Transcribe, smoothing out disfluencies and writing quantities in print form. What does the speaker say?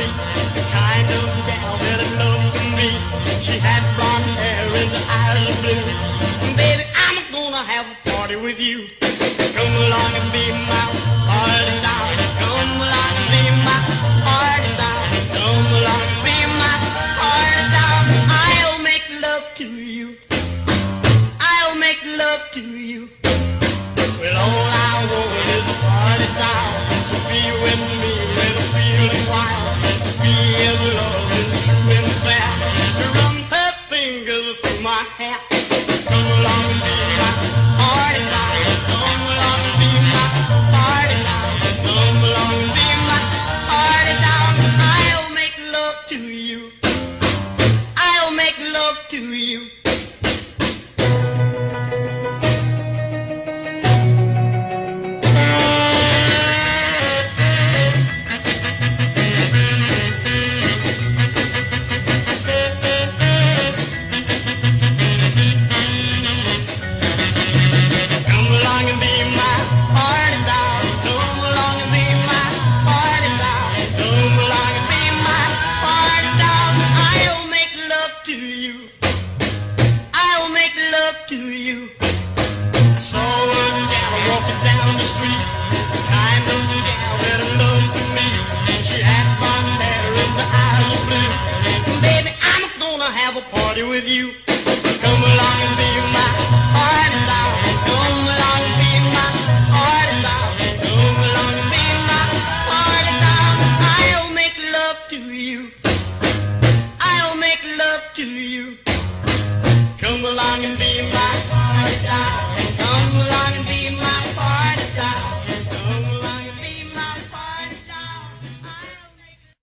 street, the kind of gal that I love to meet. She had blonde hair and the eyes of blue. Baby, I'm gonna have a party with you. Come along and be my party doll. Come along and be my party doll. Come along and be my party doll. I'll make love to you. I'll make love to you. Well, all I want is a party doll to be with me when I'm feeling wild. To be in love and true and fair. To run her fingers through my hair. Come along and be my party doll. Come along and be my party doll. Come along and be my party doll. I'll make love to you. I'll make love to you. To you. I saw a gal walking down the street, the kind of gal that I love to meet. She had blonde hair and the eyes of blue. Baby, I'm gonna have a party with you. Come along and be my party doll. Come along and be my party doll. Come along and be my party doll. I'll make love to you. I'll make love to you. Come along and be